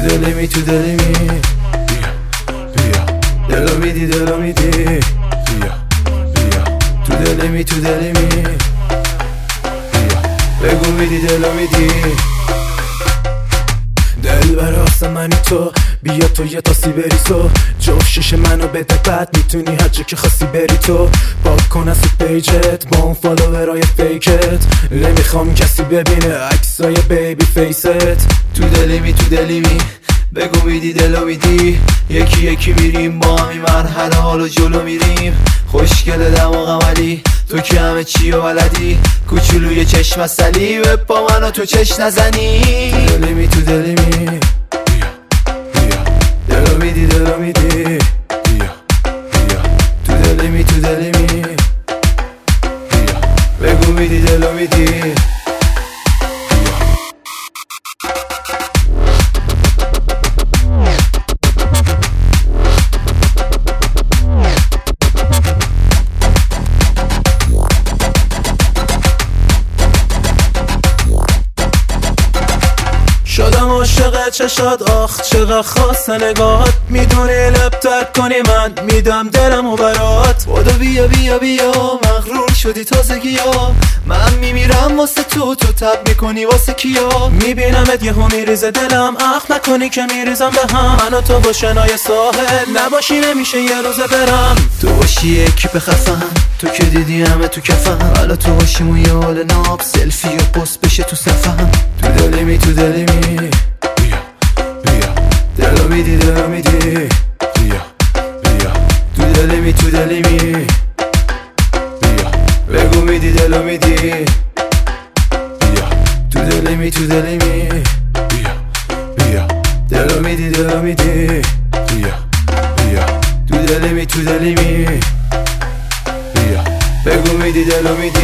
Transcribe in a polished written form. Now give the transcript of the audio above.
تو دلی می بیا بیا دلو میدی دلو میدی بیا بیا تو دلی می بیا بگو میدی دلو میدی دل براسه منی تو بیا تو یه تاسی بری تو جفت شش منو بده بعد میتونی هر جا که خاصی بری تو پاک کن از پیجت با اون فالوورای فیکت نمیخوام کسی ببینه عکسای بیبی فیست تو دلی می بگو میدی دلو میدی یکی یکی میریم با همی مرحله حالو جلو میریم خوشگل دماغم علی تو که همه چی و بلدی کوچولوی چشم اصلی و با منو تو چش نزنی تو دلی می بیا بیا دلو میدی بیا بیا تو دلی می بیا بگو میدی دلو میدی شدم عاشق چشات آخ چقدر خاص نگاهات میدونی لب ترک کنی من میدم دلمو برات بودو بیا بیا بیا مغرور شدی تازگی ها من میمیرم واسه تو تب میکنی واسه کیا میبینمت یهو میریزه دلم اخ نکنی که میریزم به هم من و تو با شنای ساحل نباشی نمیشه یه روزه برم تو باشی یکی بخفم تو که دیدی همه تو کفم حالا تو باشیم یه حال ناب سلفی و پست بشه تو صفم تو دلی می بیا بیا دلو میدی بیا بیا تو دلی می بیا بگو میدی دلو میدی بیا تو دلی می بیا بیا دلو میدی بیا بیا تو دلی می بیا بگو میدی دلو میدی